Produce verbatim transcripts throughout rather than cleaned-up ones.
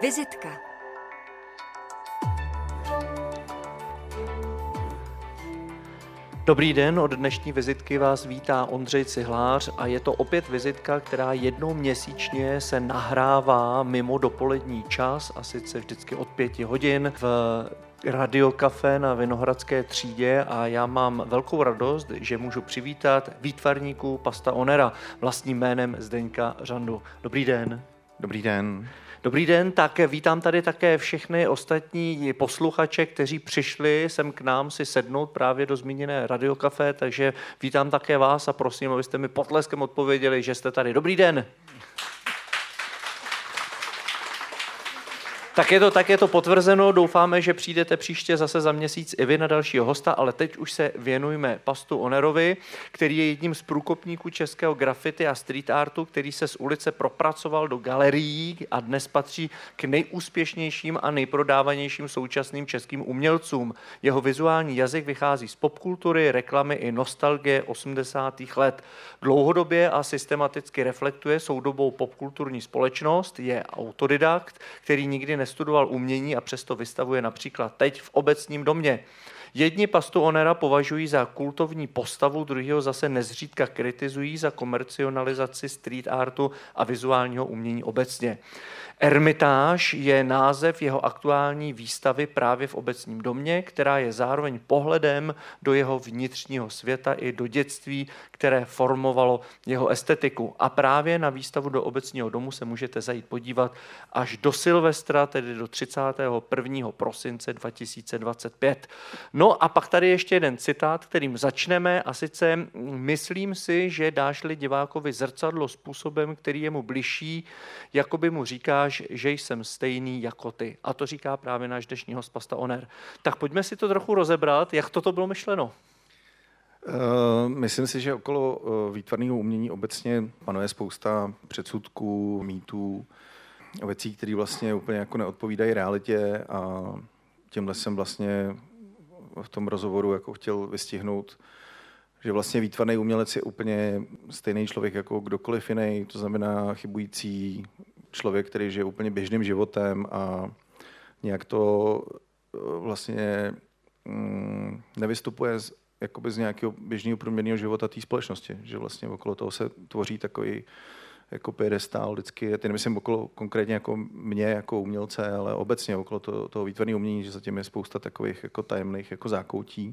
Vizitka. Dobrý den, od dnešní vizitky vás vítá Ondřej Cihlář a je to opět vizitka, která jednou měsíčně se nahrává mimo dopolední čas, a sice vždycky od pěti hodin v Radio Café na Vinohradské třídě, a já mám velkou radost, že můžu přivítat výtvarníku Pasta Onera vlastním jménem Zdeňka Řandu. Dobrý den. Dobrý den. Dobrý den, tak vítám tady také všechny ostatní posluchače, kteří přišli sem k nám si sednout právě do zmíněné radiokafé, takže vítám také vás a prosím, abyste mi potleskem odpověděli, že jste tady. Dobrý den. Tak je to, tak je to potvrzeno, doufáme, že přijdete příště zase za měsíc i vy na dalšího hosta, ale teď už se věnujme Pastu Onerovi, který je jedním z průkopníků českého graffiti a street artu, který se z ulice propracoval do galerií a dnes patří k nejúspěšnějším a nejprodávanějším současným českým umělcům. Jeho vizuální jazyk vychází z popkultury, reklamy i nostalgie osmdesátých let. Dlouhodobě a systematicky reflektuje soudobou popkulturní společnost, je autodidakt, který nikdy nestudoval umění a přesto vystavuje například teď v Obecním domě. Jedni Pastu Onera považují za kultovní postavu, druhý ho zase nezřídka kritizují za komercionalizaci street artu a vizuálního umění obecně. Ermitáž je název jeho aktuální výstavy právě v Obecním domě, která je zároveň pohledem do jeho vnitřního světa i do dětství, které formovalo jeho estetiku. A právě na výstavu do Obecního domu se můžete zajít podívat až do Silvestra, tedy do třicátého prvního prosince dva tisíce dvacet pět. No a pak tady ještě jeden citát, kterým začneme, a sice: myslím si, že dáš-li divákovi zrcadlo způsobem, který je mu bližší, jako by mu říkáš, že jsem stejný jako ty. A to říká právě náš dnešní host Pasta Oner. Tak pojďme si to trochu rozebrat, jak toto bylo myšleno. Uh, myslím si, že okolo uh, výtvarného umění obecně panuje spousta předsudků, mýtů, věcí, které vlastně úplně jako neodpovídají realitě, a tímhle jsem vlastně v tom rozhovoru jako chtěl vystihnout, že vlastně výtvarný umělec je úplně stejný člověk jako kdokoliv jiný, to znamená chybující člověk, který žije úplně běžným životem a nějak to vlastně mm, nevystupuje z, jakoby z nějakého běžného průměrného života té společnosti, že vlastně okolo toho se tvoří takový jako piedestál vždycky, teď nemyslím okolo konkrétně jako mě jako umělce, ale obecně okolo toho, toho výtvarného umění, že zatím je spousta takových jako tajemných jako zákoutí,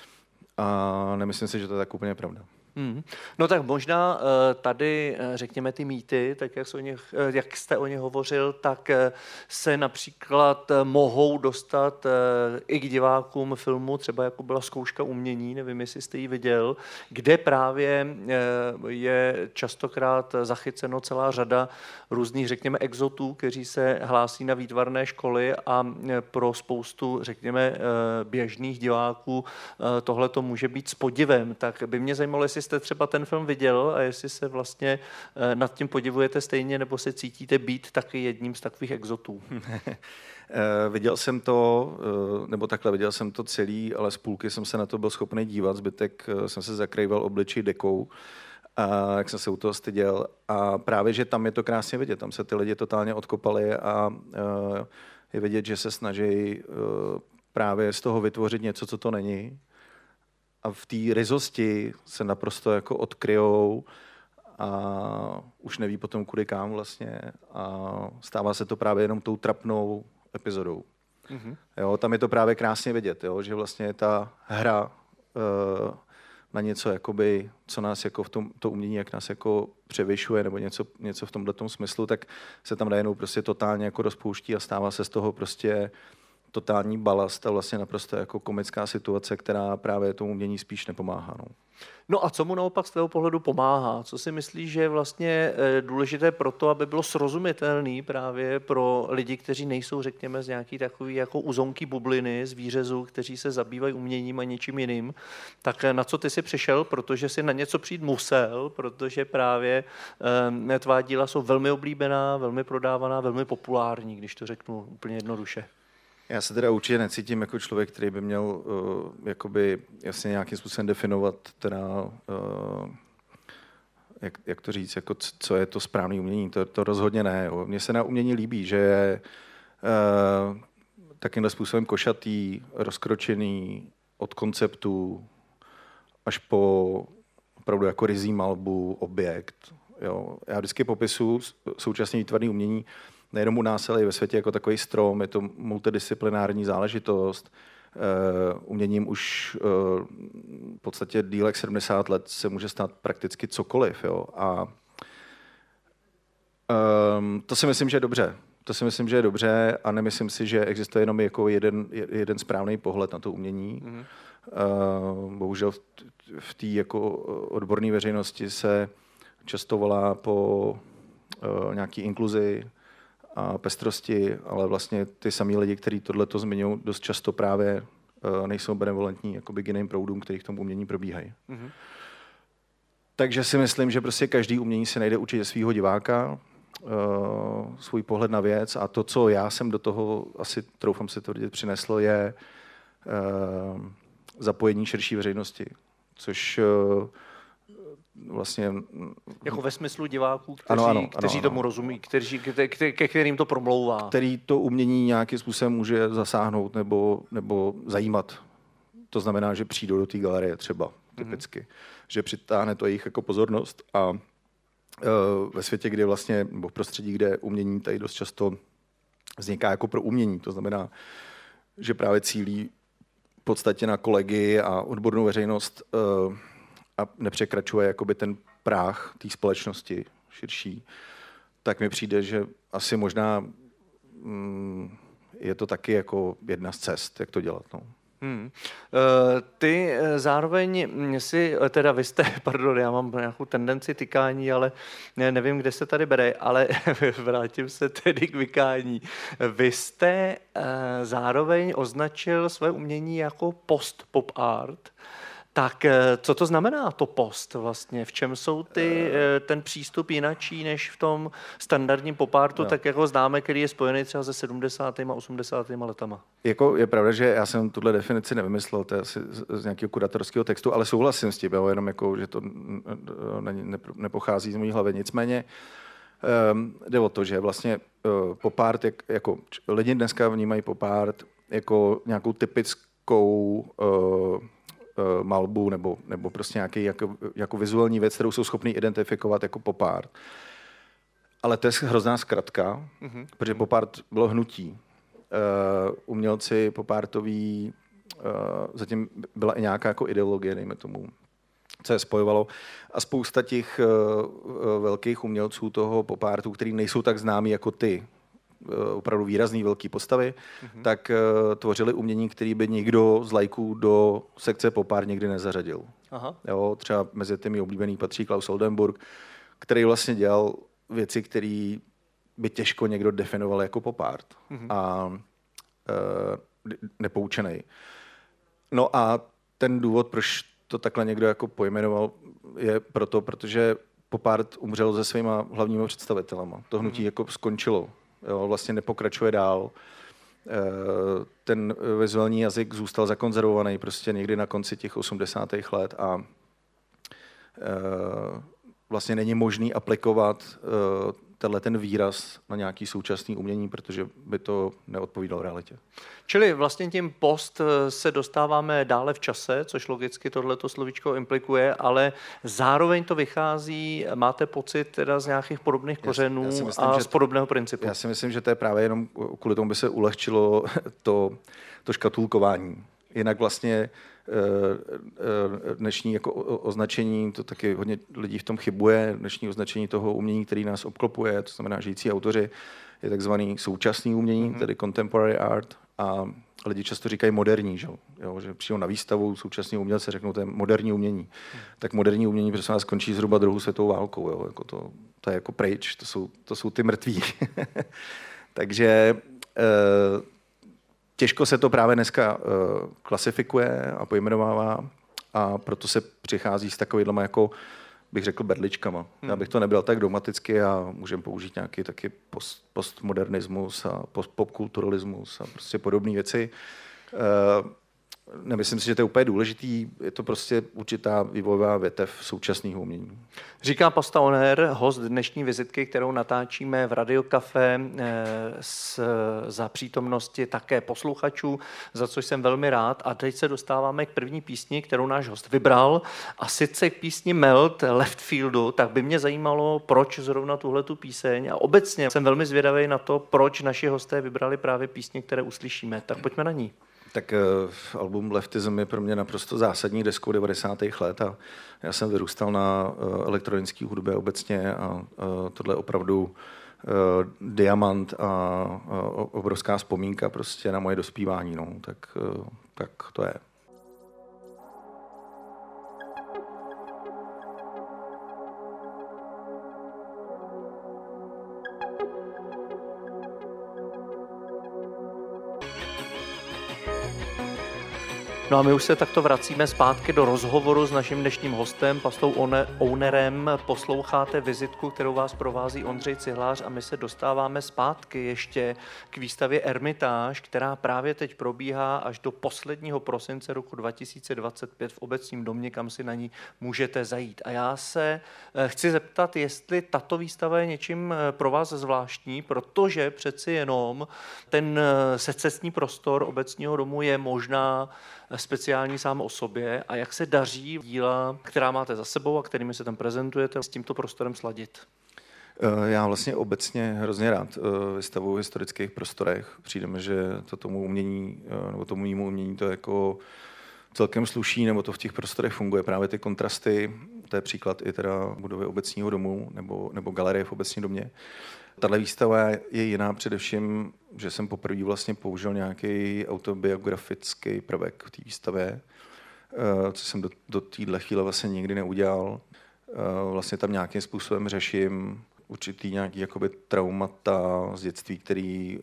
a nemyslím si, že to je tak úplně pravda. Hmm. No tak možná tady, řekněme, ty mýty, tak jak, o nich, jak jste o nich hovořil, tak se například mohou dostat i k divákům filmu, třeba jako byla Zkouška umění, nevím, jestli jste ji viděl, kde právě je častokrát zachyceno celá řada různých, řekněme, exotů, kteří se hlásí na výtvarné školy, a pro spoustu, řekněme, běžných diváků tohle to může být s podivem. Tak by mě zajímalo, jestli jste třeba ten film viděl a jestli se vlastně nad tím podivujete stejně, nebo se cítíte být taky jedním z takových exotů. Viděl jsem to, nebo takhle, viděl jsem to celý, ale z půlky jsem se na to byl schopný dívat, zbytek jsem se zakrýval obličej dekou, a jak jsem se u toho styděl. A právě, že tam je to krásně vidět, tam se ty lidi totálně odkopali a je vidět, že se snaží právě z toho vytvořit něco, co to není. A v té ryzosti se naprosto jako odkryjou a už neví potom kudy kam vlastně, a stává se to právě jenom tou trapnou epizodou. Mm-hmm. Jo, tam je to právě krásně vidět, jo, že vlastně ta hra uh, na něco, jakoby, co nás jako v tom to umění, jak nás jako převyšuje, nebo něco, něco v tomhletom smyslu, tak se tam najednou prostě totálně jako rozpouští a stává se z toho prostě totální balast a vlastně naprosto jako komická situace, která právě tomu umění spíš nepomáhá. No. No a co mu naopak z tvého pohledu pomáhá? Co si myslíš, že je vlastně důležité pro to, aby bylo srozumitelný právě pro lidi, kteří nejsou, řekněme, z nějaký takový jako uzonky bubliny, z výřezu, kteří se zabývají uměním a něčím jiným? Tak na co ty jsi přišel? Protože si na něco přijít musel, protože právě eh, tvá díla jsou velmi oblíbená, velmi prodávaná, velmi populární, když to řeknu úplně jednoduše. Já se teda určitě necítím jako člověk, který by měl uh, jakoby jasně nějakým způsobem definovat teda, uh, jak, jak to říct, jako co je to správné umění. To, to rozhodně ne. Jo. Mně se na umění líbí, že je takýmhle způsobem košatý, rozkročený od konceptu až po opravdu jako ryzí malbu, objekt. Jo. Já vždycky popisuju současně výtvarné umění nejenom u nás, ale i ve světě jako takový strom, je to multidisciplinární záležitost. Uh, uměním už uh, v podstatě díl jak sedmdesát let se může stát prakticky cokoliv. Jo. A um, to si myslím, že je dobře. To si myslím, že je dobře a nemyslím si, že existuje jenom jako jeden, jeden správný pohled na to umění. Mm-hmm. Uh, bohužel v, v té jako odborné veřejnosti se často volá po uh, nějaký inkluzi a pestrosti, ale vlastně ty samý lidi, kteří tohleto zmiňují, dost často právě uh, nejsou benevolentní jakoby k jiným proudům, který v tom umění probíhají. Mm-hmm. Takže si myslím, že prostě každý umění se najde určitě svýho diváka, Uh, svůj pohled na věc a to, co já jsem do toho asi, troufám si tvrdit, přinesl, je uh, zapojení širší veřejnosti, což uh, vlastně... Jako ve smyslu diváků, kteří, ano, ano, kteří ano, tomu ano. rozumí, kteří, ke, ke, ke kterým to promlouvá. Který to umění nějakým způsobem může zasáhnout nebo, nebo zajímat. To znamená, že přijdou do té galerie třeba typicky, mm-hmm. že přitáhne to jejich jako pozornost a ve světě, kde vlastně, nebo v prostředí, kde umění tady dost často vzniká jako pro umění. To znamená, že právě cílí v podstatě na kolegy a odbornou veřejnost a nepřekračuje jakoby ten práh té společnosti širší, tak mi přijde, že asi možná mm, je to taky jako jedna z cest, jak to dělat. No. Hmm. Ty zároveň si, teda vy jste, pardon, já mám nějakou tendenci tykání, ale nevím, kde se tady bere, ale vrátím se tedy k vykání. Vy jste zároveň označil své umění jako post-pop art. Tak co to znamená to post vlastně? V čem jsou ty, ten přístup jinačí než v tom standardním popartu, no. tak jako známe, který je spojený třeba se sedmdesátými a osmdesátými letama? Jako je pravda, že já jsem tuhle definici nevymyslel, to je asi z nějakého kurátorského textu, ale souhlasím s tím, jo, jenom jako, že to nepochází z mojí hlavy. Nicméně um, jde o to, že vlastně uh, popart, jak, jako lidi dneska vnímají popart jako nějakou typickou uh, malbu nebo, nebo prostě nějaký jako, jako vizuální věc, kterou jsou schopni identifikovat jako pop art. Ale to je hrozná zkratka, mm-hmm. protože pop art bylo hnutí. Uh, umělci pop artoví, uh, zatím byla i nějaká jako ideologie, dejme tomu, co je spojovalo. A spousta těch uh, velkých umělců toho pop artu, který nejsou tak známí jako ty, opravdu výrazný velký postavy, mm-hmm. tak uh, tvořili umění, který by nikdo z lajků do sekce pop art nikdy nezařadil. Aha. Jo, třeba mezi těmi oblíbený patří Klaus Oldenburg, který vlastně dělal věci, které by těžko někdo definoval jako pop art mm-hmm. a uh, nepoučenej. No a ten důvod, proč to takhle někdo jako pojmenoval, je proto, protože pop art umřel se svýma hlavními představitelama. To hnutí mm-hmm. jako skončilo. Jo, vlastně nepokračuje dál. Ten vizuální jazyk zůstal zakonzervovaný prostě někdy na konci těch osmdesátých let a vlastně není možný aplikovat tenhle ten výraz na nějaký současný umění, protože by to neodpovídalo realitě. Čili vlastně tím post se dostáváme dále v čase, což logicky tohleto slovíčko implikuje, ale zároveň to vychází, máte pocit teda z nějakých podobných kořenů já si, já si myslím, a z podobného principu? Já si myslím, že to je právě jenom kvůli tomu, by se ulehčilo to, to škatulkování. Jinak vlastně dnešní jako označení, to taky hodně lidí v tom chybuje, dnešní označení toho umění, který nás obklopuje, to znamená žijící autoři, je takzvaný současný umění, mm-hmm. tedy contemporary art, a lidi často říkají moderní, že, jo, že přijdou na výstavu současní umělce, řeknou, to je moderní umění. Mm. Tak moderní umění prostě nás skončí zhruba druhou světovou válkou, jo, jako to, to je jako pryč, to jsou, to jsou ty mrtví. Takže eh, těžko se to právě dneska uh, klasifikuje a pojmenovává a proto se přichází s takovýhlema jako, bych řekl, berličkama. Hmm. Já bych to nebral tak dogmaticky a můžeme použít nějaký taky post, postmodernismus a post, popkulturalismus a prostě podobné věci. Uh, nemyslím si, že to je úplně důležitý, je to prostě určitá vývojová větev současného umění. Říká Pasta On Air, host dnešní vizitky, kterou natáčíme v Radio Café s, za přítomnosti také posluchačů, za což jsem velmi rád. A teď se dostáváme k první písni, kterou náš host vybral, a sice k písni Melt Left Fieldu. Tak by mě zajímalo, proč zrovna tuhletu píseň, a obecně jsem velmi zvědavý na to, proč naši hosté vybrali právě písně, které uslyšíme. Tak pojďme na ní. Tak uh, album Leftism je pro mě naprosto zásadní deskou devadesátých let a já jsem vyrůstal na uh, elektronické hudbě obecně a uh, tohle je opravdu uh, diamant a uh, obrovská vzpomínka prostě na moje dospívání, no, tak, uh, tak to je. No a my už se takto vracíme zpátky do rozhovoru s naším dnešním hostem, Pastou Onerem. Posloucháte vizitku, kterou vás provází Ondřej Cihlář, a my se dostáváme zpátky ještě k výstavě Ermitáž, která právě teď probíhá až do posledního prosince roku dva tisíce dvacet pět v Obecním domě, kam si na ní můžete zajít. A já se chci zeptat, jestli tato výstava je něčím pro vás zvláštní, protože přeci jenom ten secesní prostor Obecního domu je možná speciální sám o sobě, a jak se daří díla, která máte za sebou a kterými se tam prezentujete, s tímto prostorem sladit? Já vlastně obecně hrozně rád vystavuji v historických prostorech. Přijde mi, že to tomu umění, nebo tomu mému umění to jako celkem sluší, nebo to v těch prostorech funguje. Právě ty kontrasty, to je příklad i teda budovy Obecního domu nebo, nebo galerie v Obecním domě. Tahle výstava je jiná především, že jsem poprvé vlastně použil nějaký autobiografický prvek v té výstavě, co jsem do, do téhle chvíle vlastně nikdy neudělal. Vlastně tam nějakým způsobem řeším určitý nějaký jakoby traumata z dětství, který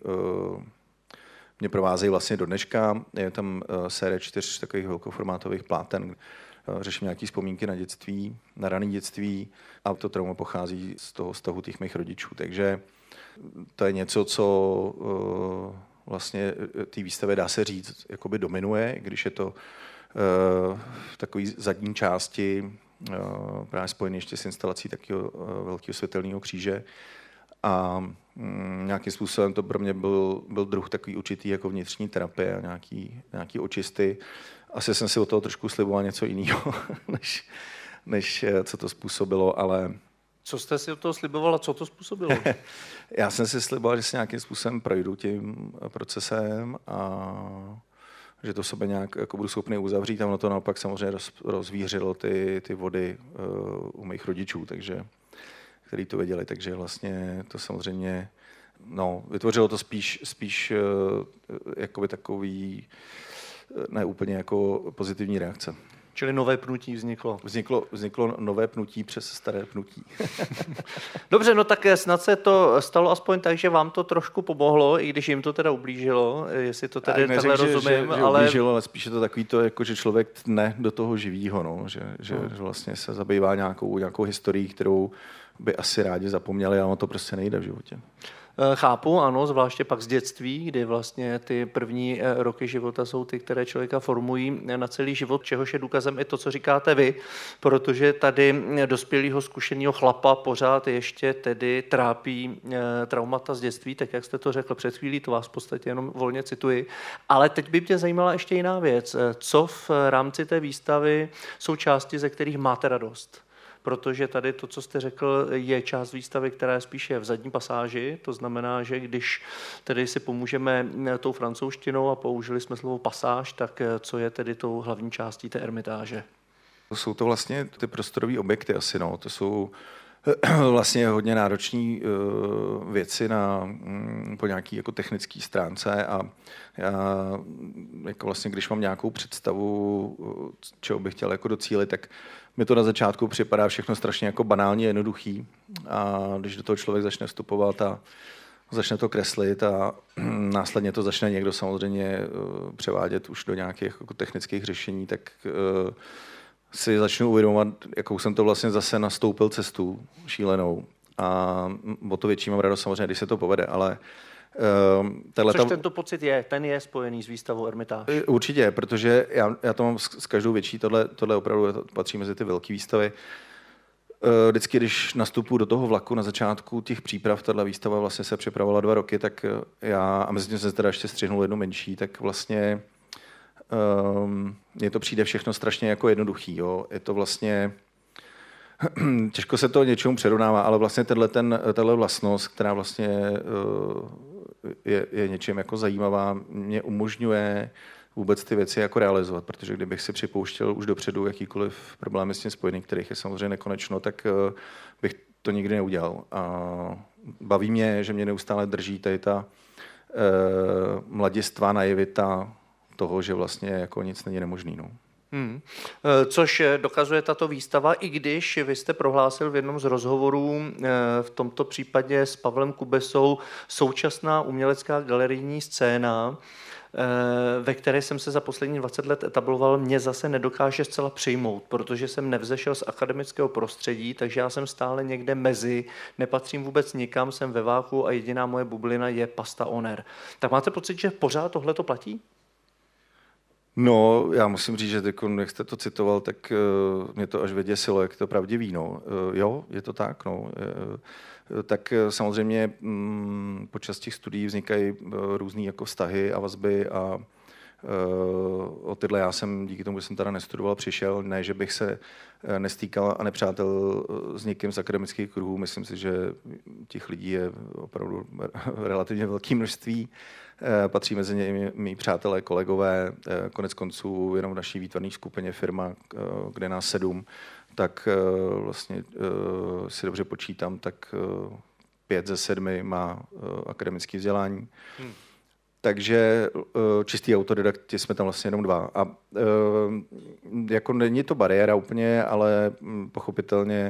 mě provázejí vlastně do dneška. Je tam série čtyř takových velkoformátových pláten, řeším nějaké vzpomínky na dětství, na rané dětství, a to trauma pochází z toho vztahu těch mých rodičů. Takže to je něco, co uh, vlastně té výstavě, dá se říct, jakoby dominuje, když je to uh, v takové zadní části uh, právě spojený ještě s instalací takového uh, velkého světelného kříže. A um, nějakým způsobem to pro mě byl, byl druh takový určitý jako vnitřní terapie a nějaký, nějaký očisty. Asi jsem si od toho trošku sliboval něco jiného, než, než co to způsobilo, ale... Co jste si od toho sliboval a co to způsobilo? Já jsem si sliboval, že si nějakým způsobem projdu tím procesem a že to sobě nějak jako budu schopný uzavřít, a ono to naopak samozřejmě roz, rozvířilo ty, ty vody uh, u mých rodičů, takže, který to věděli, takže vlastně to samozřejmě no, vytvořilo to spíš, spíš uh, jakoby takový ne úplně jako pozitivní reakce. Čili nové pnutí vzniklo. Vzniklo, vzniklo nové pnutí přes staré pnutí. Dobře, no tak snad se to stalo aspoň tak, že vám to trošku pomohlo, i když jim to teda ublížilo, jestli to tedy takhle rozumím. Že, že ale... ublížilo, ale spíš je to takový to, jako, že člověk tne do toho živýho, no, že, že hmm. vlastně se zabývá nějakou, nějakou historií, kterou by asi rádi zapomněli, ale ono to prostě nejde v životě. Chápu, ano, zvláště pak z dětství, kdy vlastně ty první roky života jsou ty, které člověka formují na celý život, čehož je důkazem i to, co říkáte vy, protože tady dospělého zkušeného chlapa pořád ještě tedy trápí traumata z dětství, tak jak jste to řekl před chvílí, to vás v podstatě jenom volně cituji. Ale teď by mě zajímala ještě jiná věc. Co v rámci té výstavy jsou části, ze kterých máte radost? Protože tady to, co jste řekl, je část výstavy, která je spíše v zadní pasáži. To znamená, že když tedy si pomůžeme tou francouzštinou a použili jsme slovo pasáž, tak co je tedy tou hlavní částí té Ermitáže? Jsou to vlastně ty prostorové objekty asi, no. To jsou vlastně hodně náročné uh, věci na, um, po nějaké jako technické stránce, a já jako vlastně, když mám nějakou představu, uh, čeho bych chtěl jako docílit, tak mi to na začátku připadá všechno strašně jako banálně jednoduchý, a když do toho člověk začne vstupovat a začne to kreslit a následně to začne někdo samozřejmě uh, převádět už do nějakých jako technických řešení, tak uh, si začnu uvědomovat, jakou jsem to vlastně zase nastoupil cestu šílenou. A o to větší mám radost samozřejmě, když se to povede, ale Což ta... tento pocit je, ten je spojený s výstavou Ermitáž. Určitě, protože já, já to mám s, s každou větší, tohle, tohle opravdu patří mezi ty velké výstavy. Vždycky, když nastupuji do toho vlaku na začátku těch příprav, tato výstava vlastně se připravovala dva roky, tak já, a mezi tím jsem teda ještě střihnul jednu menší, tak vlastně um, mně to přijde všechno strašně jako jednoduchý. Jo. Je to vlastně, těžko se to něčemu přerovnává, ale vlastně tenhle, ten, tenhle vlastnost, která vlastně uh, je, je něčím jako zajímavá, mě umožňuje vůbec ty věci jako realizovat, protože kdybych si připouštěl už dopředu jakýkoliv problémy s tím spojený, kterých je samozřejmě nekonečno, tak uh, bych to nikdy neudělal. A baví mě, že mě neustále drží tady ta uh, mladistvá naivita toho, že vlastně jako nic není nemožný. No. Hmm. Což dokazuje tato výstava, i když vy jste prohlásil v jednom z rozhovorů, v tomto případě s Pavlem Kubesou, současná umělecká galerijní scéna, ve které jsem se za poslední dvacet let etabloval, mě zase nedokáže zcela přijmout, protože jsem nevzešel z akademického prostředí, takže já jsem stále někde mezi, nepatřím vůbec nikam, jsem ve váku a jediná moje bublina je Pasta Oner. Tak máte pocit, že pořád tohle to platí? No, já musím říct, že teď, jak jste to citoval, tak uh, mě to až vyděsilo, jak to pravdivý. No. Uh, jo, je to tak. No. Uh, tak uh, samozřejmě um, počas těch studií vznikají uh, různý jako vztahy a vazby a uh, o tyhle já jsem díky tomu, že jsem teda nestudoval, přišel. Ne, že bych se uh, nestýkal a nepřátel uh, s někým z akademických kruhů. Myslím si, že těch lidí je opravdu relativně velké množství. Patří mezi ně mý přátelé, kolegové, konec konců jenom v naší výtvarné skupině firma, kde nás sedm, tak vlastně si dobře počítám, tak pět ze sedmi má akademické vzdělání. Hmm. Takže čistý autodidakti jsme tam vlastně jenom dva. A jako není to bariéra úplně, ale pochopitelně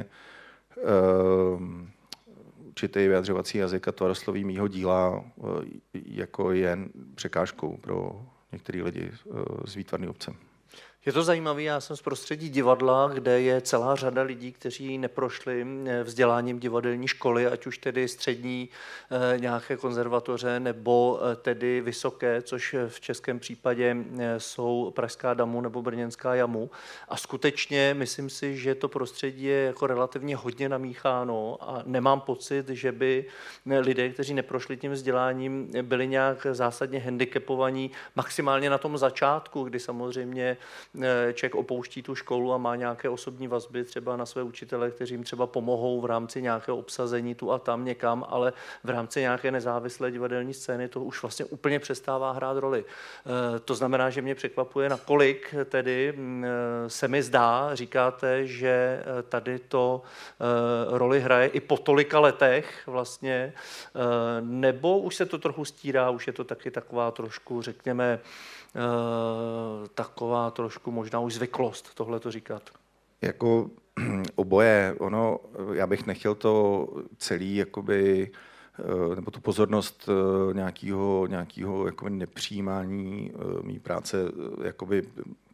určitý vyjadřovací jazyk a tvarosloví mýho díla jako je překážkou pro některé lidi z výtvarné obce. Je to zajímavé, já jsem z prostředí divadla, kde je celá řada lidí, kteří neprošli vzděláním divadelní školy, ať už tedy střední nějaké konzervatoře nebo tedy vysoké, což v českém případě jsou Pražská damu nebo Brněnská jamu. A skutečně myslím si, že to prostředí je jako relativně hodně namícháno a nemám pocit, že by lidé, kteří neprošli tím vzděláním, byli nějak zásadně handicapovaní, maximálně na tom začátku, kdy samozřejmě člověk opouští tu školu a má nějaké osobní vazby třeba na své učitele, kteří jim třeba pomohou v rámci nějakého obsazení tu a tam někam, ale v rámci nějaké nezávislé divadelní scény to už vlastně úplně přestává hrát roli. To znamená, že mě překvapuje, nakolik tedy se mi zdá, říkáte, že tady to roli hraje i po tolika letech vlastně, nebo už se to trochu stírá, už je to taky taková trošku, řekněme, Uh, taková trošku možná už zvyklost tohle to říkat. Jako oboje, ono, já bych nechtěl to celý, jakoby, nebo tu pozornost nějakého, nějakého jakoby nepřijímání mý práce, jakoby,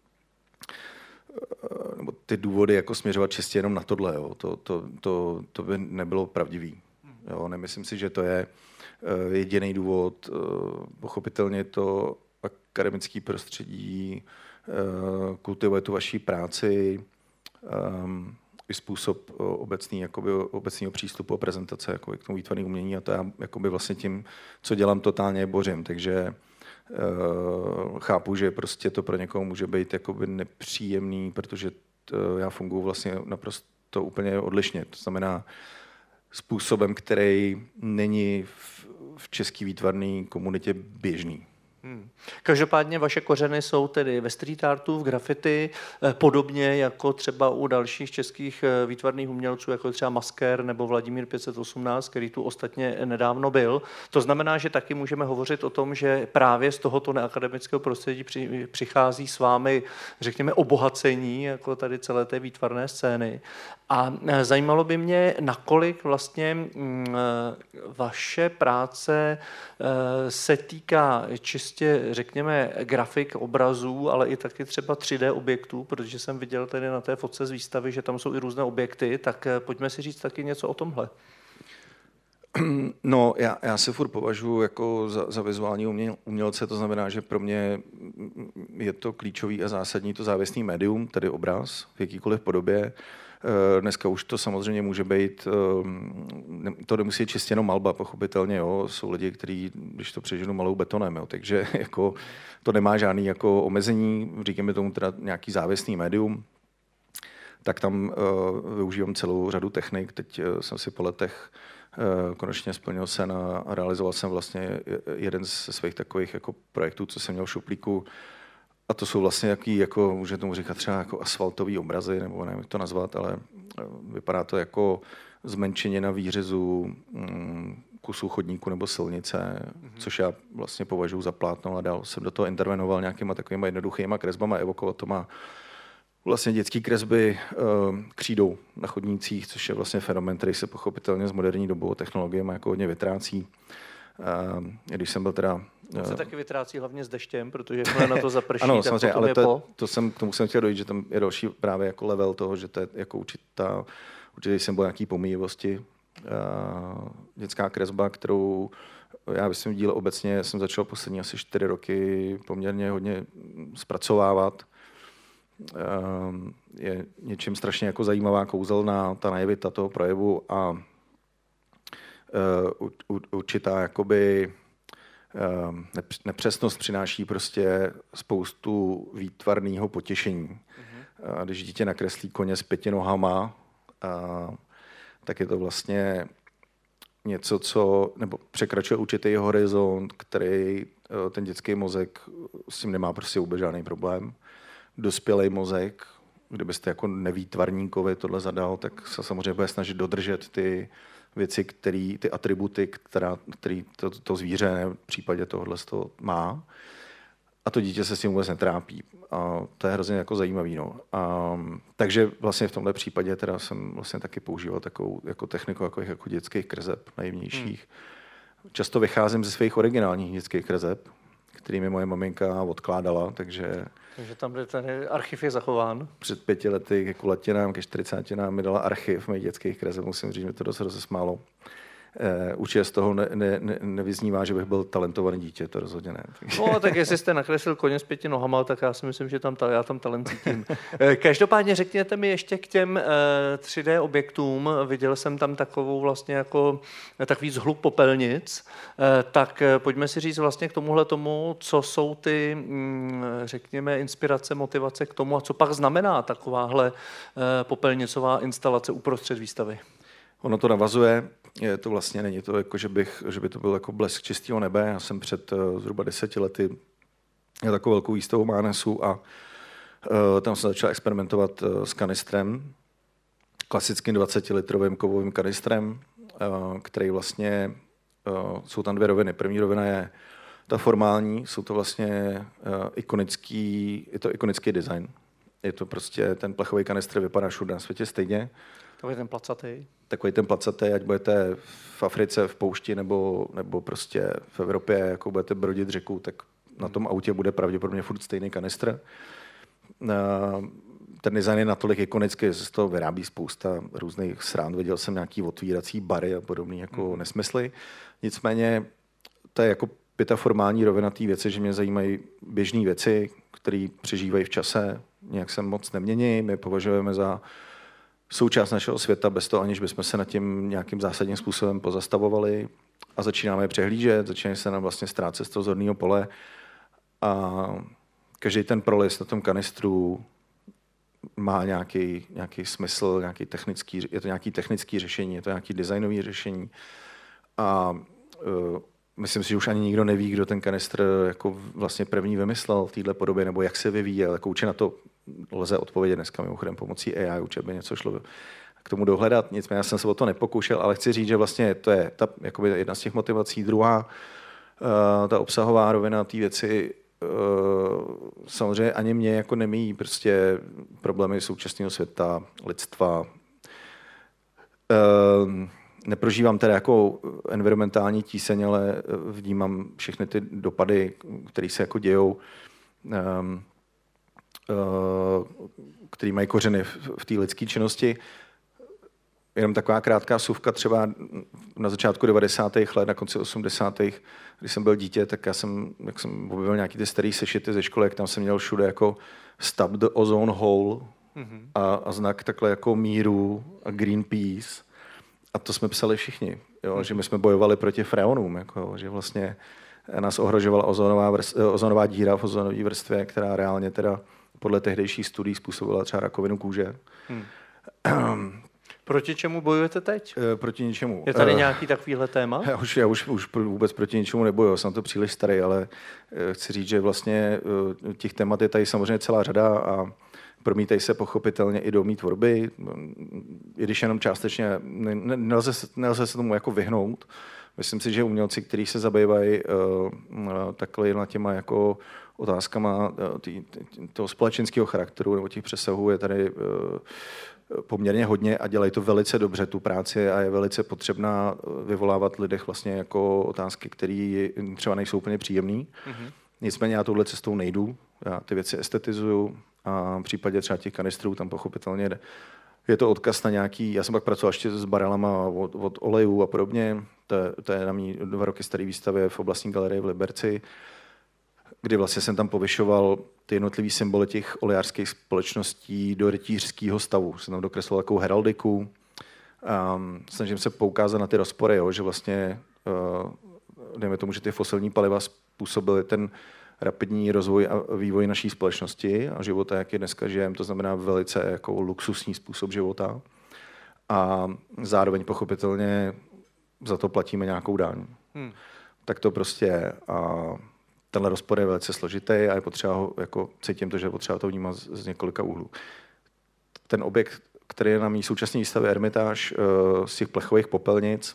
nebo ty důvody jako směřovat čistě jenom na tohle, jo. To, to, to, to by nebylo pravdivý. Jo. Nemyslím si, že to je jediný důvod. Pochopitelně to akademické prostředí kultivuje tu vaší práci i způsob obecný, jakoby, obecného přístupu a prezentace jakoby, k tomu výtvarnému umění a to já jakoby, vlastně tím, co dělám, totálně bořím. Takže uh, chápu, že prostě to pro někoho může být jakoby, nepříjemný, protože to, já funguji vlastně naprosto úplně odlišně. To znamená způsobem, který není v, v české výtvarné komunitě běžný. Hmm. Každopádně vaše kořeny jsou tedy ve street artu, v graffiti, podobně jako třeba u dalších českých výtvarných umělců, jako třeba Masker nebo Vladimír pět set osmnáct, který tu ostatně nedávno byl. To znamená, že taky můžeme hovořit o tom, že právě z tohoto neakademického prostředí přichází s vámi, řekněme, obohacení jako tady celé té výtvarné scény. A zajímalo by mě, nakolik vlastně vaše práce se týká čistě, řekněme, grafik, obrazů, ale i taky třeba tři dé objektů, protože jsem viděl tady na té fotce z výstavy, že tam jsou i různé objekty, tak pojďme si říct taky něco o tomhle. No, já, já se furt považuji jako za, za vizuální uměl, umělce, to znamená, že pro mě je to klíčový a zásadní to závěsný médium, tedy obraz v jakýkoliv podobě. Dneska už to samozřejmě může být, to nemusí čistě jenom malba, pochopitelně, jo. Jsou lidi, kteří, když to přeženu, malou betonem, jo. Takže jako, to nemá žádný jako omezení, říkáme tomu teda nějaký závěsný médium, tak tam uh, využívám celou řadu technik. Teď uh, jsem si po letech uh, konečně splnil sen a, a realizoval jsem vlastně jeden ze svých takových jako projektů, co jsem měl v šuplíku. A to jsou vlastně jaký, jako, může tomu říkat třeba jako asfaltový obrazy, nebo nevím, jak to nazvat, ale vypadá to jako zmenšenina výřezu mm, kusů chodníku nebo silnice, mm-hmm. což já vlastně považuji za plátno a dál jsem do toho intervenoval nějakýma takovýma jednoduchýma kresbama, evokovat to má vlastně dětský kresby uh, křídou na chodnících, což je vlastně fenomén, který se pochopitelně s moderní dobou technologiemi jako hodně vytrácí. Uh, když jsem byl teda... To se taky vytrácí hlavně s deštěm, protože jakmile na to zaprší, ano, tak samozřejmě, potom ale je to, po. To jsem, k tomu jsem chtěl dojít, že tam je další právě jako level toho, že to je jako určitá, určitý symbol nějaký pomíjivosti. Uh, dětská kresba, kterou já bych svým díle obecně jsem začal poslední asi čtyři roky poměrně hodně zpracovávat. Uh, je něčím strašně jako zajímavá, kouzelná ta naivita toho projevu a uh, určitá jakoby nepřesnost přináší prostě spoustu výtvarného potěšení. Mm-hmm. A když dítě nakreslí koně s pěti nohama, a, tak je to vlastně něco, co nebo překračuje určitý horizont, který ten dětský mozek s tím nemá prostě vůbec žádný problém. Dospělý mozek, kdybyste jako nevýtvarníkovi tohle zadal, tak se samozřejmě bude snažit dodržet ty věci, který, ty atributy, která, který to, to zvíře ne, v případě tohohle to má. A to dítě se s tím vůbec netrápí. A to je hrozně jako zajímavý. No. A, takže vlastně v tomhle případě teda jsem vlastně taky používal takovou jako techniku jako, jako dětských kreseb najjemnějších. Hmm. Často vycházím ze svých originálních dětských kreseb, kterými moje maminka odkládala, takže... Takže tam ten archiv je zachován. Před pěti lety ke kulatinám, ke čtyřicátinám mi dala archiv mých dětských kreseb, musím říct, že mi to dost rozesmálo. Uh, určitě z toho ne, ne, ne, nevyznívá, že bych byl talentovaný dítě, to rozhodně ne. No, tak jestli jste nakreslil koně s pěti nohama, tak já si myslím, že tam, já tam talent cítím. Každopádně řekněte mi ještě k těm uh, tři dé objektům. Viděl jsem tam takovou vlastně jako takový zhluk popelnic. Uh, tak uh, pojďme si říct vlastně k tomuhle tomu, co jsou ty, um, řekněme, inspirace, motivace k tomu a co pak znamená takováhle uh, popelnicová instalace uprostřed výstavy. Ono to navazuje. Je to vlastně není to jako, že, bych, že by to byl jako blesk čistého nebe. Já jsem před uh, zhruba deseti lety měl takovou velkou výstavu Mánesu a uh, tam jsem začal experimentovat uh, s kanistrem, klasickým dvacetilitrovým kovovým kanistrem, uh, který vlastně, uh, jsou tam dvě roviny. První rovina je ta formální, jsou to vlastně uh, ikonický, je to ikonický design. Je to prostě, ten plechový kanistr vypadá všude na světě stejně. Takový ten placatý. Takový ten placatý, ať budete v Africe, v poušti, nebo, nebo prostě v Evropě, jako budete brodit řeku, tak na tom autě bude pravděpodobně furt stejný kanistr. Ten design je natolik ikonický, že se z toho vyrábí spousta různých srand. Viděl jsem nějaký otvírací bary a podobné jako hmm. nesmysly. Nicméně to je jako pěta formální rovina té věci, že mě zajímají běžné věci, které přežívají v čase, nějak se moc nemění. My považujeme za součást našeho světa bez toho, aniž bychom se nad tím nějakým zásadním způsobem pozastavovali a začínáme přehlížet, začínáme se nám vlastně ztrácet z toho zorného pole a každý ten prolist na tom kanistru má nějaký, nějaký smysl, nějaký technický, je to nějaký technický řešení, je to nějaký designový řešení a uh, myslím si, že už ani nikdo neví, kdo ten kanistr jako vlastně první vymyslel v této podobě, nebo jak se vyvíjel. Jako určitě na to lze odpovědět dneska mimochodem pomocí A I, určitě by něco šlo k tomu dohledat. Nicméně já jsem se o to nepokoušel, ale chci říct, že vlastně to je ta, jakoby jedna z těch motivací. Druhá, uh, ta obsahová rovina té věci, uh, samozřejmě ani mě jako nemíjí prostě problémy současného světa, lidstva. Uh, Neprožívám teda jako environmentální tíseň, ale vnímám všechny ty dopady, které se jako dějou, um, uh, které mají kořeny v, v té lidské činnosti. jenom taková krátká suvka, třeba na začátku devadesátých let, na konci osmdesátých když jsem byl dítě, tak já jsem, jak jsem objevil nějaký ty starý sešity ze školy, jak tam jsem měl všude jako Stop the ozone hole mm-hmm. a, a znak takhle jako míru a Greenpeace. A to jsme psali všichni, jo, mm-hmm. že my jsme bojovali proti freonům, jako, že vlastně nás ohrožovala ozonová, vrst, ozonová díra v ozonové vrstvě, která reálně teda podle tehdejších studií způsobila třeba rakovinu kůže. Hmm. Proti čemu bojujete teď? E, proti ničemu. Je tady nějaký takovýhle téma? Já už, já už, už vůbec proti ničemu nebojuju, jsem to příliš starý, ale chci říct, že vlastně těch témat je tady samozřejmě celá řada a promítají se pochopitelně i do mý tvorby, i když jenom částečně nelze, nelze se tomu jako vyhnout. Myslím si, že umělci, kteří se zabývají uh, takhle na těma jako otázkama uh, tý, tý, toho společenského charakteru nebo těch přesahů je tady uh, poměrně hodně a dělají to velice dobře, tu práci a je velice potřebná vyvolávat lidech vlastně jako otázky, které třeba nejsou úplně příjemné. Mm-hmm. Nicméně já touhle cestou nejdu, já ty věci estetizuju a v případě třeba těch kanistrů tam pochopitelně jde. Je to odkaz na nějaký, já jsem pak pracoval ještě s barelama od, od olejů a podobně, to, to je na mý dva roky starý výstavě v oblastní galerii v Liberci, kdy vlastně jsem tam povyšoval ty jednotlivý symboly těch olejářských společností do rytířského stavu. Jsem tam dokreslil takovou heraldiku. Um, snažím se poukázat na ty rozpory, jo, že vlastně, uh, dejme tomu, že ty fosilní paliva způsobily ten rapidní rozvoj a vývoj naší společnosti a života, jak je dneska žijeme, to znamená velice jako luxusní způsob života. A zároveň pochopitelně za to platíme nějakou daň. Hmm. Tak to prostě je. A tenhle rozpor je velice složitý a je potřeba ho, jako cítím to, že je potřeba to vnímat z, z několika úhlů. Ten objekt, který je na mý současné výstavě Ermitáž uh, z těch plechových popelnic,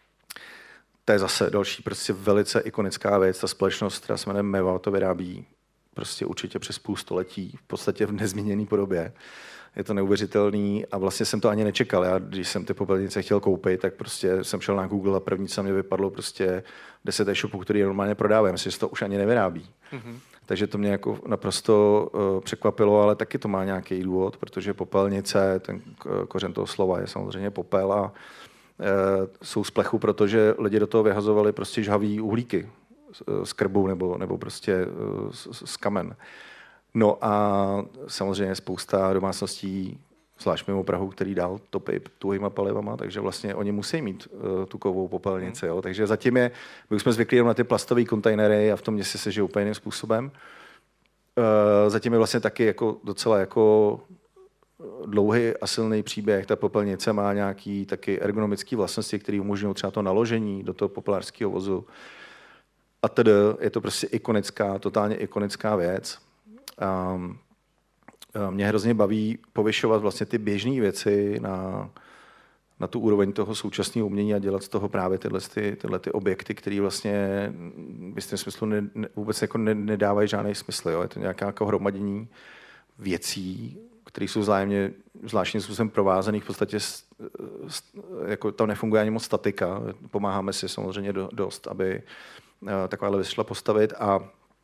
to je zase další prostě velice ikonická věc. Ta společnost, která se jmenuje Meva, to vyrábí prostě určitě přes půl století, v podstatě v nezměněné podobě. Je to neuvěřitelný a vlastně jsem to ani nečekal. Já, když jsem ty popelnice chtěl koupit, tak prostě jsem šel na Google a první, co mě vypadlo, prostě deset e-shopů, který normálně prodávají. Myslím, že to už ani nevyrábí. Mm-hmm. Takže to mě jako naprosto uh, překvapilo, ale taky to má nějaký důvod, protože popelnice, ten kořen toho slova je samozřejmě popel a uh, jsou z plechu, protože lidi do toho vyhazovali prostě žhavý uhlíky z krbu nebo, nebo prostě uh, z, z kamen. No a samozřejmě spousta domácností, zvlášť mimo Prahu, který dál topí tuhýma palivama, takže vlastně oni musí mít uh, tu kovovou popelnici. Jo. Takže zatím je, my už jsme zvyklí jenom na ty plastové kontejnery a v tom městě se žije úplně jiným způsobem. Uh, zatím je vlastně taky jako docela jako dlouhý a silný příběh. Ta popelnice má nějaký taky ergonomické vlastnosti, které umožňují třeba to naložení do toho popelářského vozu. A tedy je to prostě ikonická, totálně ikonická věc. Um, mě hrozně baví povyšovat vlastně ty běžné věci na, na tu úroveň toho současného umění a dělat z toho právě tyhle, ty, tyhle ty objekty, které vlastně v jistém smyslu ne, ne, vůbec jako ne, nedávají žádný smysl. Jo? Je to nějaké jako hromadění věcí, které jsou vzájemně zvláštním způsobem provázaných. V podstatě s, s, jako tam nefunguje ani moc statika. Pomáháme si samozřejmě do, dost, aby uh, takováhle věc šla postavit a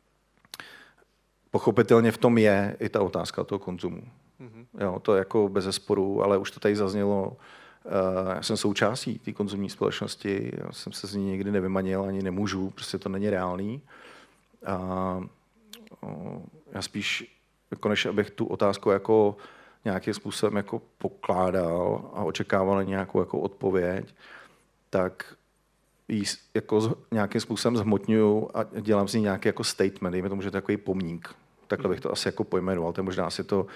pochopitelně v tom je i ta otázka toho konzumu. Mm-hmm. Jo, to je jako bezesporu, ale už to tady zaznělo. Uh, já jsem součástí té konzumní společnosti, já jsem se z ní nikdy nevymanil, ani nemůžu, prostě to není reálný. Uh, uh, já spíš, jako než abych tu otázku jako nějakým způsobem jako pokládal a očekával nějakou jako odpověď, tak ji jako nějakým způsobem zhmotňuju a dělám z ní nějaký jako statement, dejme tomu, že to je takový pomník. Takhle bych to asi jako pojmenoval. To je možná asi to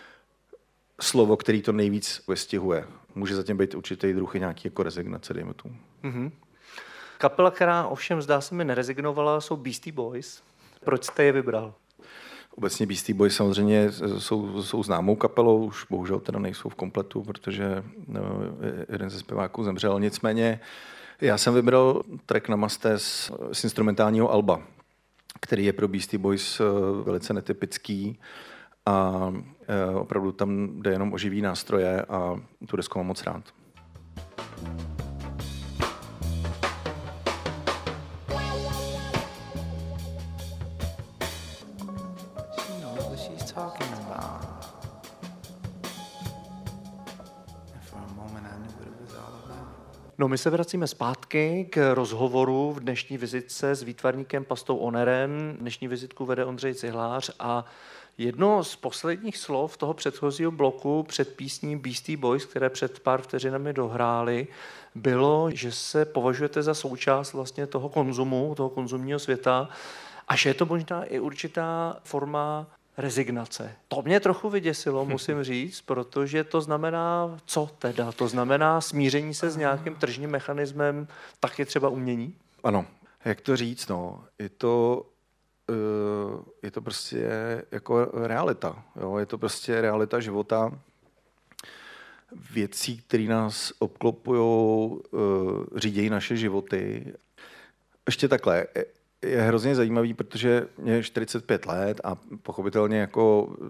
slovo, který to nejvíc vystihuje. Může zatím být určitý druh nějaký jako rezignace, dejme tomu. Mm-hmm. Kapela, která ovšem zdá se mi nerezignovala, jsou Beastie Boys. Proč jste je vybral? Obecně Beastie Boys samozřejmě jsou, jsou známou kapelou, už bohužel teda nejsou v kompletu, protože no, jeden ze zpěváků zemřel. Nicméně já jsem vybral track Namaste z, z instrumentálního alba, který je pro Beastie Boys velice netypický a opravdu tam jde jenom o živý nástroje a tu desku mám moc rád. For a moment I knew it No, my se vracíme zpátky k rozhovoru v dnešní vizitce s výtvarníkem Pastou Onerem. Dnešní vizitku vede Ondřej Cihlář a jedno z posledních slov toho předchozího bloku před písní Beastie Boys, které před pár vteřinami dohráli, bylo, že se považujete za součást vlastně toho konzumu, toho konzumního světa a že je to možná i určitá forma rezignace. To mě trochu vyděsilo, musím říct, protože to znamená, co teda? To znamená smíření se s nějakým tržním mechanismem, taky třeba umění? Ano, jak to říct, no, je to, uh, je to prostě jako realita, jo? Je to prostě realita života, věcí, které nás obklopují, uh, řídějí naše životy. Ještě takhle, je hrozně zajímavý, protože mě je čtyřicet pět let a pochopitelně jako uh,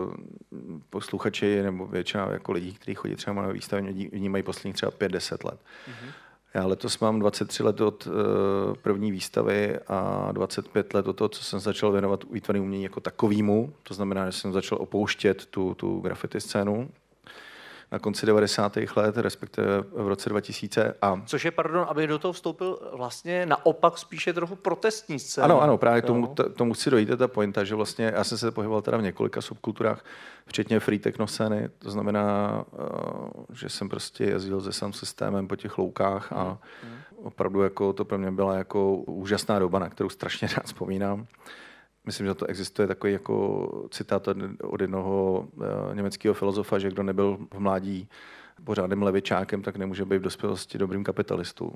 posluchači nebo většina jako lidí, kteří chodí třeba na výstavy, vnímají posledních třeba pět deset let. Mm-hmm. Já letos mám dvacet tři let od uh, první výstavy a dvacet pět let od toho, co jsem začal věnovat výtvarnému umění jako takovýmu. To znamená, že jsem začal opouštět tu, tu graffiti scénu na konci devadesátých let, respektive v roce dva tisíce. A... Což je, pardon, aby do toho vstoupil vlastně naopak spíše trochu protestní scéna. Ano, ano, právě k tomu, t- tomu chci dojít, ta pointa, že vlastně já jsem se pohyboval teda v několika subkulturách, včetně free techno scény, to znamená, uh, že jsem prostě jezdil se sound systémem po těch loukách a hmm. opravdu jako to pro mě byla jako úžasná doba, na kterou strašně rád vzpomínám. Myslím, že to existuje takový jako citát od jednoho uh, německého filozofa, že kdo nebyl v mládí pořádným levičákem, tak nemůže být v dospělosti dobrým kapitalistou.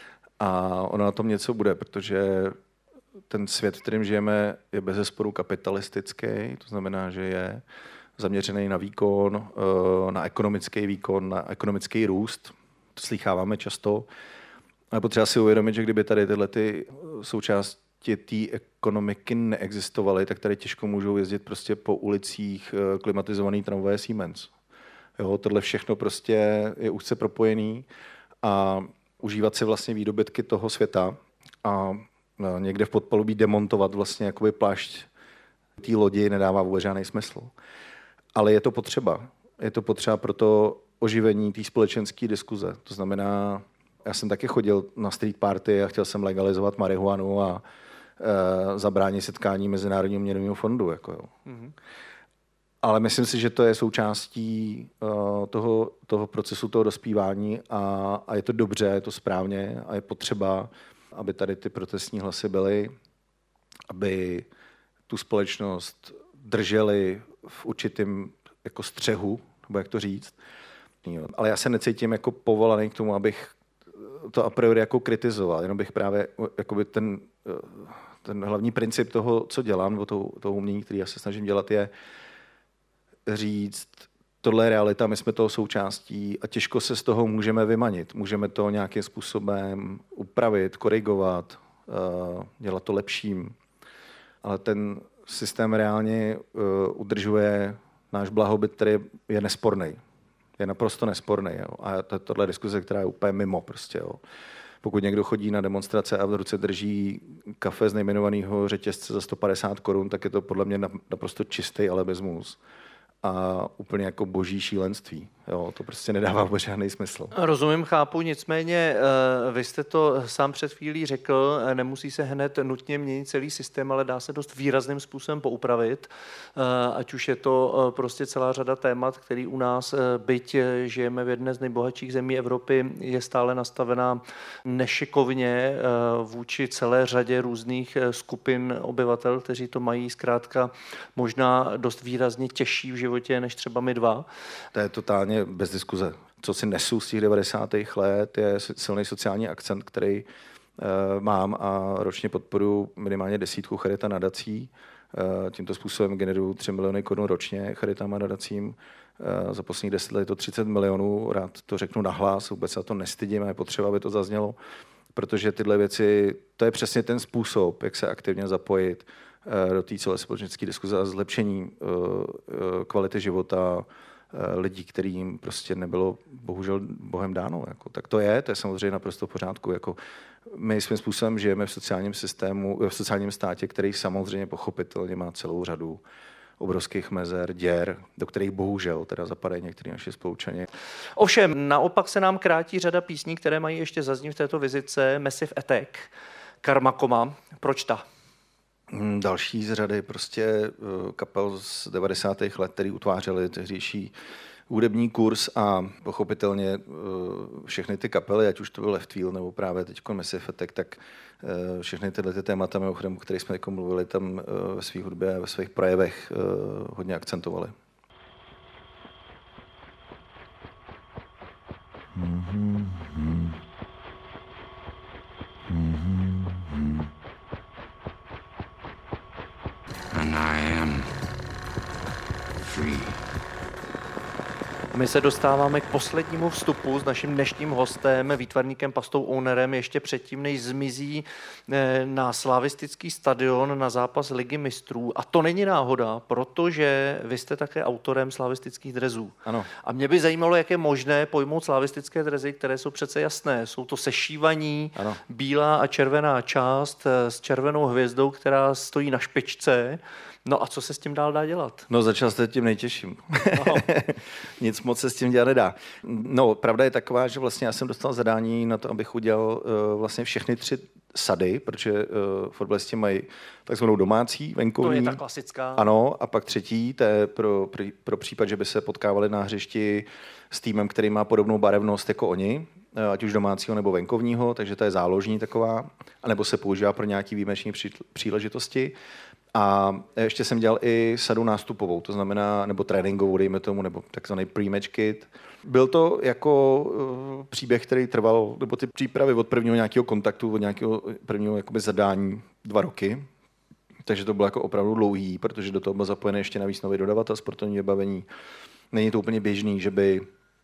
A ono na tom něco bude, protože ten svět, v kterém žijeme, je bezesporu kapitalistický, to znamená, že je zaměřený na výkon, uh, na ekonomický výkon, na ekonomický růst. To slýcháváme často. Ale potřeba si uvědomit, že kdyby tady tyhle ty součásti té ekonomiky neexistovaly, tak tady těžko můžou jezdit prostě po ulicích klimatizovaný tramvaje Siemens. Jo, tohle všechno prostě je úzce propojený a užívat si vlastně výdobytky toho světa a někde v podpalubí demontovat vlastně jakoby plášť té lodi nedává vůbec žádný smysl. Ale je to potřeba. Je to potřeba pro to oživení té společenské diskuze. To znamená, já jsem taky chodil na street party a chtěl jsem legalizovat marihuanu a e, zabránit setkání Mezinárodního měnového fondu. Jako jo. Mm-hmm. Ale myslím si, že to je součástí uh, toho, toho procesu, toho dospívání a, a je to dobře, je to správně a je potřeba, aby tady ty protestní hlasy byly, aby tu společnost drželi v určitým jako střehu, nebo jak to říct. Ale já se necítím jako povolaný k tomu, abych to a priori jako kritizoval, jenom bych právě jakoby ten, ten hlavní princip toho, co dělám, nebo toho, toho umění, který já se snažím dělat, je říct, tohle je realita, my jsme toho součástí a těžko se z toho můžeme vymanit. Můžeme to nějakým způsobem upravit, korigovat, dělat to lepším, ale ten systém reálně udržuje náš blahobyt, který je nesporný. Je naprosto nesporný. Jo. A to, tohle je diskuze, která je úplně mimo. Prostě, jo. Pokud někdo chodí na demonstrace a v ruce drží kafe z nejmenovaného řetězce za sto padesát korun, tak je to podle mě naprosto čistý alibismus a úplně jako boží šílenství. Jo, to prostě nedává vůbec žádný smysl. Rozumím, chápu, nicméně vy jste to sám před chvílí řekl, nemusí se hned nutně měnit celý systém, ale dá se dost výrazným způsobem poupravit, ať už je to prostě celá řada témat, který u nás, byť žijeme v jedné z nejbohatších zemí Evropy, je stále nastavená nešikovně vůči celé řadě různých skupin obyvatel, kteří to mají zkrátka možná dost výrazně těžší v životě než třeba my dva. To je totálně bez diskuze. Co si nesu z těch devadesátých let, je silný sociální akcent, který uh, mám a ročně podporuji minimálně desítku charita nadací. Uh, tímto způsobem generuju tři miliony korun ročně charitám a nadacím. Uh, za posledních deset let je to třicet milionů, rád to řeknu nahlas, vůbec se to nestydím a je potřeba, aby to zaznělo, protože tyhle věci, to je přesně ten způsob, jak se aktivně zapojit uh, do té celé společenské diskuze a zlepšení uh, uh, kvality života lidí, kterým prostě nebylo bohužel Bohem dáno. Jako. Tak to je, to je samozřejmě naprosto v pořádku. Jako my svým způsobem žijeme v sociálním systému, v sociálním státě, který samozřejmě pochopitelně má celou řadu obrovských mezer, děr, do kterých bohužel teda zapadají některý naši spoluobčané. Ovšem, naopak se nám krátí řada písní, které mají ještě zaznít v této vizitce. Massive Attack, Karma Coma. Proč ta? Další z řady prostě kapel z devadesátých let, který utvářeli tehdejší hudební kurz a pochopitelně všechny ty kapely, ať už to byl Leftwheel nebo právě teď Massive Attack, tak všechny tyhle ty témata, o kterých jsme jako mluvili, tam ve své hudbě a ve svých projevech hodně akcentovali. Mm-hmm. Mm-hmm. And I am free. My se dostáváme k poslednímu vstupu s naším dnešním hostem, výtvarníkem Pastou Onerem, ještě předtím, než zmizí na slavistický stadion na zápas Ligy mistrů. A to není náhoda, protože vy jste také autorem slavistických drezů. Ano. A mě by zajímalo, jak je možné pojmout slavistické drezy, které jsou přece jasné. Jsou to sešívaní, ano. Bílá a červená část s červenou hvězdou, která stojí na špičce. No a co se s tím dál dá dělat? No začal jste tím nejtěžším. No. Nic moc se s tím dělat nedá. No pravda je taková, že vlastně já jsem dostal zadání na to, abych udělal uh, vlastně všechny tři sady, protože uh, fotbalisti mají takzvanou domácí, venkovní. To je ta klasická. Ano, a pak třetí, to je pro, pro, pro případ, že by se potkávali na hřišti s týmem, který má podobnou barevnost jako oni, ať už domácího nebo venkovního, takže to je záložní taková, anebo se používá pro nějaký výjimečné příležitosti. A ještě jsem dělal i sadu nástupovou, to znamená, nebo tréninkovou, dejme tomu, nebo takzvaný pre-match kit. Byl to jako uh, příběh, který trval, nebo ty přípravy od prvního nějakého kontaktu, od nějakého prvního jakoby zadání dva roky. Takže to bylo jako opravdu dlouhý, protože do toho byl zapojený ještě navíc nový dodavatel sportovní vybavení. Není to úplně běžný, že by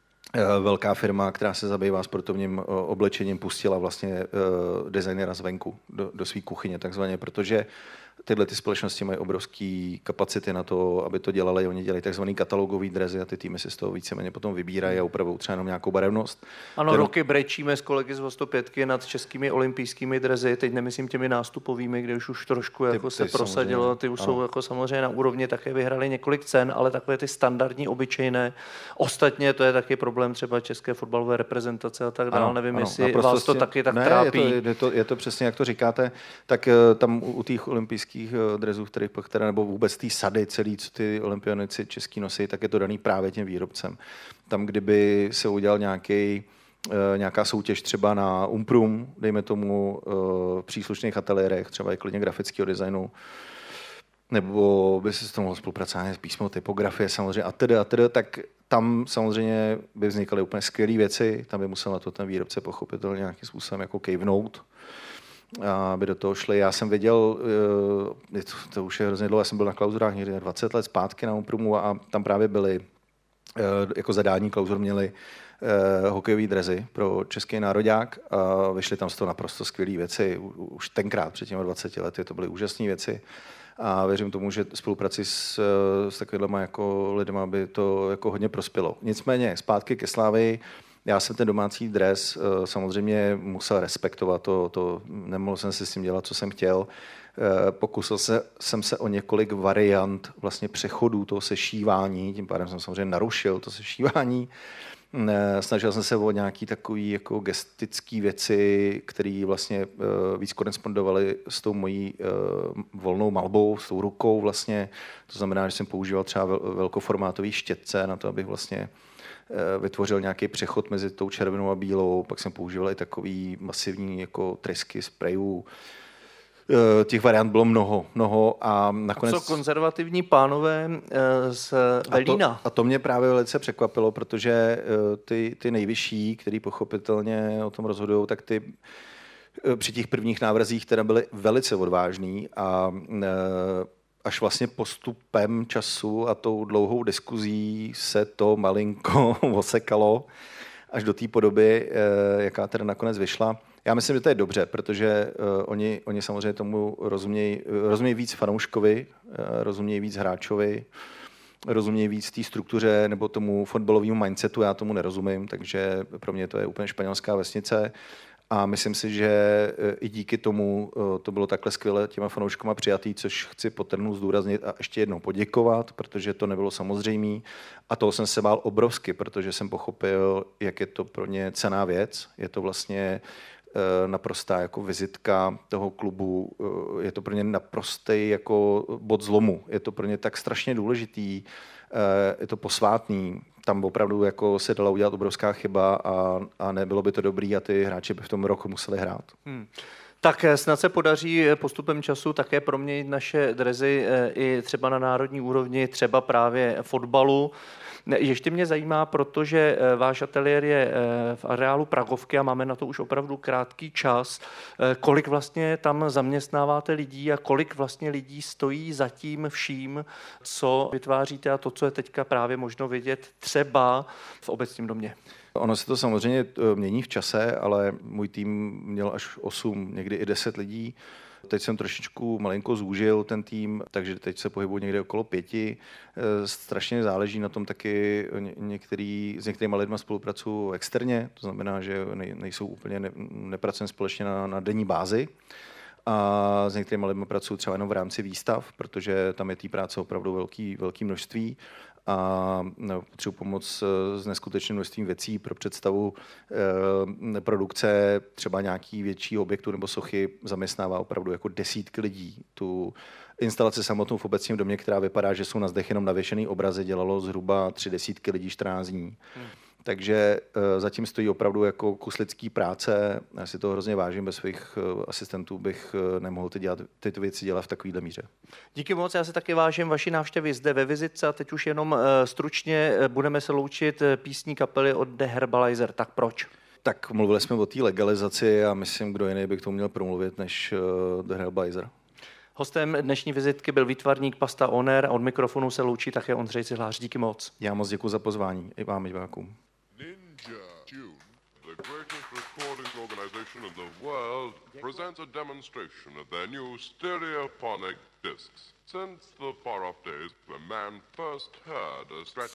velká firma, která se zabývá sportovním oblečením, pustila vlastně designéra zvenku do, do své kuchyně takzvaně, protože tyhle ty společnosti mají obrovské kapacity na to, aby to dělali. Oni dělají takzvaný katalogový drezy a ty týmy si z toho víceméně potom vybírají a upravují třeba jenom nějakou barevnost. Ano, kterou... roky brečíme s kolegy z sto pět nad českými olympijskými drezy, teď nemyslím těmi nástupovými, kde už, už trošku ty, jako ty se prosadilo, ty už ano. Jsou jako samozřejmě na úrovni, také vyhrali několik cen, ale takové ty standardní, obyčejné. Ostatně to je taky problém třeba české fotbalové reprezentace a tak dále. Nevím, ano, jestli vás to taky tak ne, trápí. Je to, je, to, je to přesně, jak to říkáte, tak tam u těch olympijských drezů, které, které nebo vůbec té sady celý, co ty olympionici český nosí, tak je to daný právě tím výrobcem. Tam, kdyby se udělal nějaký nějaká soutěž třeba na Umprum, dejme tomu v příslušných ateliérech, třeba i klidně grafického designu, nebo by se s tom mohlo spolupracovat s písmo, typografie samozřejmě a tedy a tedy, tak tam samozřejmě by vznikaly úplně skvělé věci, tam by musel na to ten výrobce pochopitelně nějakým způsobem jako kejvnout, aby do toho šli. Já jsem věděl, to, to už je hrozně dlouho, já jsem byl na klauzurách někdy dvacet let zpátky na Umprumu a tam právě byly jako zadání klauzur měli Uh, hokejové drezy pro český nároďák a vyšly tam z toho naprosto skvělé věci. U, už tenkrát, před těmi dvaceti lety, to byly úžasné věci a věřím tomu, že spolupráci s, s takovýma jako lidma by to jako hodně prospělo. Nicméně, zpátky ke Slávii, já jsem ten domácí dres uh, samozřejmě musel respektovat, to, to, nemohl jsem si s tím dělat, co jsem chtěl. Uh, pokusil se, jsem se o několik variant vlastně přechodů toho sešívání, tím pádem jsem samozřejmě narušil to sešívání. Snažil jsem se o nějaké takové jako gestické věci, které vlastně uh, víc korespondovaly s tou mojí uh, volnou malbou, s tou rukou vlastně. To znamená, že jsem používal třeba vel, velkoformátový štětce na to, abych vlastně uh, vytvořil nějaký přechod mezi tou červenou a bílou. Pak jsem používal i takový masivní jako trysky sprejů. Těch variant bylo mnoho, mnoho a nakonec... A co konzervativní pánové z Velína? A to, a to mě právě velice překvapilo, protože ty, ty nejvyšší, který pochopitelně o tom rozhodují, tak ty při těch prvních návrzích teda byly velice odvážný a až vlastně postupem času a tou dlouhou diskuzí se to malinko osekalo až do té podoby, jaká teda nakonec vyšla. Já myslím, že to je dobře, protože uh, oni, oni samozřejmě tomu rozumějí, rozumějí víc fanouškovi, uh, rozumějí víc hráčovi, rozumějí víc té struktuře nebo tomu fotbalovému mindsetu, já tomu nerozumím, takže pro mě to je úplně španělská vesnice A myslím si, že i díky tomu to bylo takhle skvěle těma fanouškama přijatý, což chci podtrhnout, zdůraznit a ještě jednou poděkovat, protože to nebylo samozřejmé. A toho jsem se bál obrovsky, protože jsem pochopil, jak je to pro ně cenná věc. Je to vlastně naprostá jako vizitka toho klubu. Je to pro ně naprostý jako bod zlomu. Je to pro ně tak strašně důležitý. Je to posvátný. Tam opravdu jako se dala udělat obrovská chyba a, a nebylo by to dobrý a ty hráči by v tom roku museli hrát. Hmm. Tak snad se podaří postupem času také proměnit naše dresy i třeba na národní úrovni, třeba právě fotbalu. Ještě mě zajímá, protože váš ateliér je v areálu Pragovky a máme na to už opravdu krátký čas. Kolik vlastně tam zaměstnáváte lidí a kolik vlastně lidí stojí za tím vším, co vytváříte a to, co je teďka právě možno vidět třeba v Obecním domě? Ono se to samozřejmě mění v čase, ale můj tým měl až osm, někdy i deset lidí. Teď jsem trošičku malinko zúžil ten tým, takže teď se pohybuji někde okolo pěti. Strašně záleží na tom taky, některý, s některými lidmi spolupracuju externě, to znamená, že nejsou úplně, ne, nepracujeme společně na, na denní bázi. A s některými lidmi pracuju třeba jenom v rámci výstav, protože tam je té práce opravdu velký, velký množství. A potřebuji pomoc s neskutečným množstvím věcí pro představu e, produkce třeba nějaký větší objektu nebo sochy zaměstnává opravdu jako desítky lidí. Tu instalaci samotnou v Obecním domě, která vypadá, že jsou na zdech jenom navěšený obrazy, dělalo zhruba tři desítky lidí čtrnáct dní. Hmm. Takže e, zatím stojí opravdu jako kus lidský práce. Já si to hrozně vážím, bez svých e, asistentů bych e, nemohl ty dělat, tyto věci dělat v takovéhle míře. Díky moc, já si taky vážím vaší návštěvy zde ve Vizitce a teď už jenom e, stručně budeme se loučit písní kapely od The Herbalizer. Tak proč? Tak mluvili jsme o té legalizaci a myslím, kdo jiný by k tomu měl promluvit než uh, The Herbalizer. Hostem dnešní vizitky byl výtvarník Pasta Oner a od mikrofonu se loučí také Ondřej Cihlář. Díky moc. Já moc děkuji za pozvání. I vám, divákům. Ninja Tune, the greatest recording organization in the world, presents a demonstration of their new stereophonic discs. Since the far-off days when man first heard a stretch